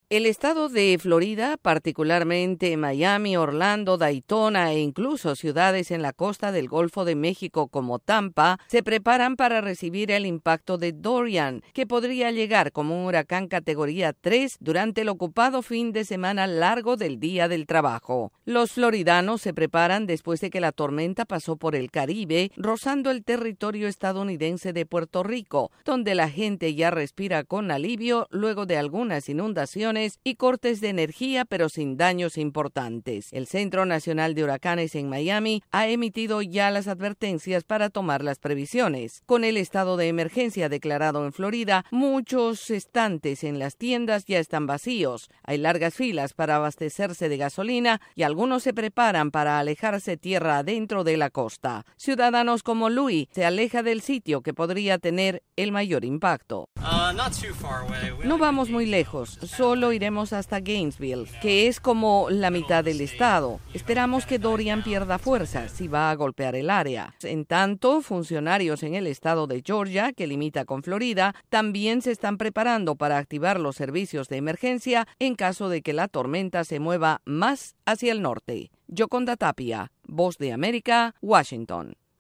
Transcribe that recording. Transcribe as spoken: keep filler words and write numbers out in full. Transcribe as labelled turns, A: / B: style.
A: El estado de Florida, particularmente Miami, Orlando, Daytona e incluso ciudades en la costa del Golfo de México como Tampa, se preparan para recibir el impacto de Dorian, que podría llegar como un huracán categoría tres durante el ocupado fin de semana largo del Día del Trabajo. Los floridanos se preparan después de que la tormenta pasó por el Caribe, rozando el territorio estadounidense de Puerto Rico, donde la gente ya respira con alivio luego de algunas inundaciones y cortes de energía, pero sin daños importantes. El Centro Nacional de Huracanes en Miami ha emitido ya las advertencias para tomar las previsiones. Con el estado de emergencia declarado en Florida, muchos estantes en las tiendas ya están vacíos. Hay largas filas para abastecerse de gasolina y algunos se preparan para alejarse tierra adentro de la costa. Ciudadanos como Louis se aleja del sitio que podría tener el mayor impacto. No vamos muy lejos, solo iremos hasta Gainesville, que es como la mitad del estado. Esperamos que Dorian pierda fuerza si va a golpear el área. En tanto, funcionarios en el estado de Georgia, que limita con Florida, también se están preparando para activar los servicios de emergencia en caso de que la tormenta se mueva más hacia el norte. Yoconda Tapia, Voz de América, Washington.